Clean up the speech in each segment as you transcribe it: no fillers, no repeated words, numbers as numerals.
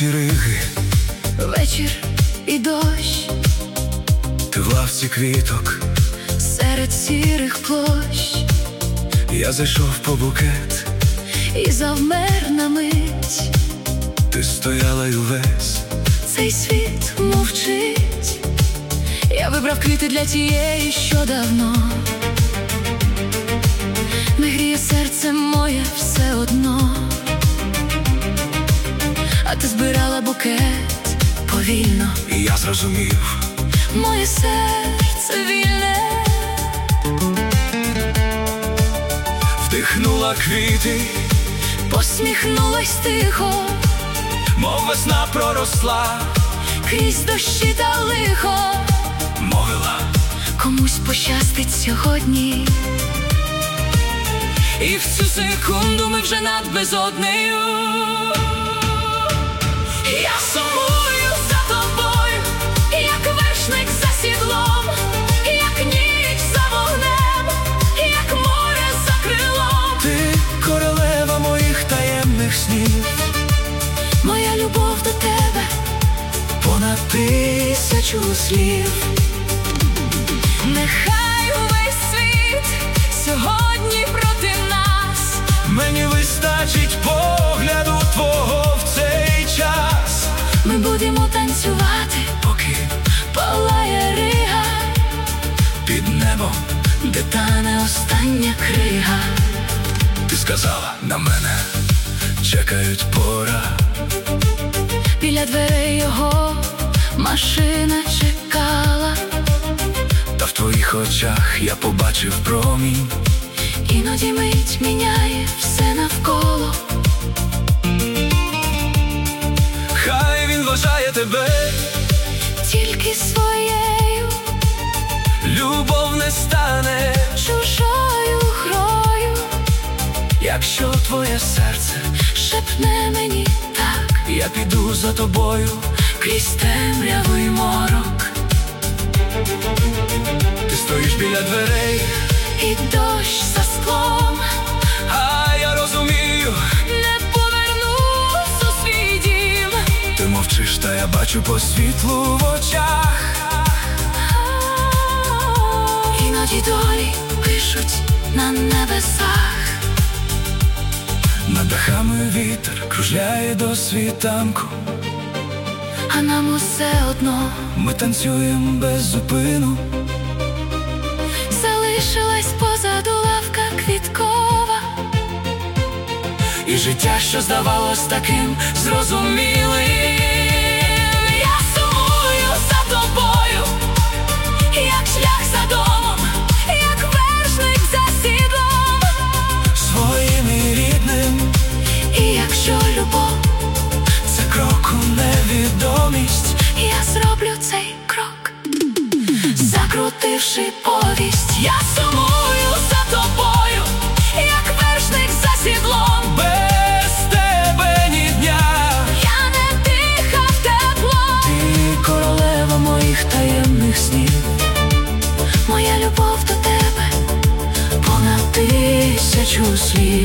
вулиці Риги, вечір і дощ, ти в лавці квіток серед сірих площ. Я зайшов по букет І завмер на мить, ти стояла й увесь цей світ мовчить. Я вибрав квіти для тієї, що давно не гріє серце моє все одно. А ти збирала букет повільно, і я зрозумів, моє серце вільне. вдихнула квіти, Посміхнулась тихо, мов весна проросла, крізь дощі та лихо. мовила, Комусь пощастить сьогодні, і в цю секунду ми вже над безоднею. Я сумую за тобою, як вершник за сідлом, як ніч за вогнем, як море за крилом. ти королева моїх таємних снів, Моя любов до тебе понад 1000 слів. нехай увесь світ сьогодні проти нас. Мені вистачить погляду твого в цей час, Ми будемо танцювати, поки палає Рига, під небом де тане остання крига. ти сказала, на мене чекають пора. Біля дверей його машина чекала, Та в твоїх очах я побачив промінь. іноді мить міняє все навколо. Хай він вважає тебе, Тільки своєю любов не стане, чужою грою. якщо твоє серце, Шепне мені так, я піду за тобою. крізь темряву й морок, Ти стоїш біля дверей, і дощ за склом. а я розумію, Не повернусь у свій дім. ти мовчиш, та я бачу по світлу в очах. Іноді долі пишуть на небесах. Над дахами вітер кружляє до світанку. А нам усе одно Ми танцюємо без зупину. залишилась позаду лавка квіткова. І життя, що здавалось таким зрозумілим. Я сумую за тобою, як шлях за домом, як вершник за сідлом. Своїм і рідним, І якщо любов, це крок у невідомість. я зроблю цей крок, закрутивши повість. Я сумую за тобою, як вершник за сідлом. Без тебе ні дня. Я не дихав теплом. Ти королева моїх таємних снів. Моя любов до тебе понад 1000 слів.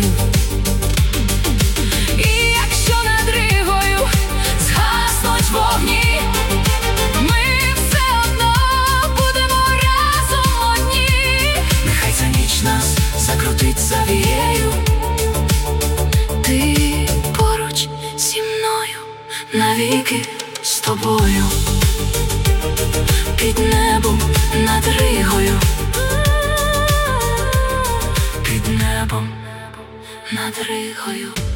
І якщо над Ригою згаснуть вогні, ми все одно будемо разом одні. Нехай ця ніч нас закрутить завією. Ти поруч зі мною, навіки з тобою, під небом над Ригою, Під небом над Ригою.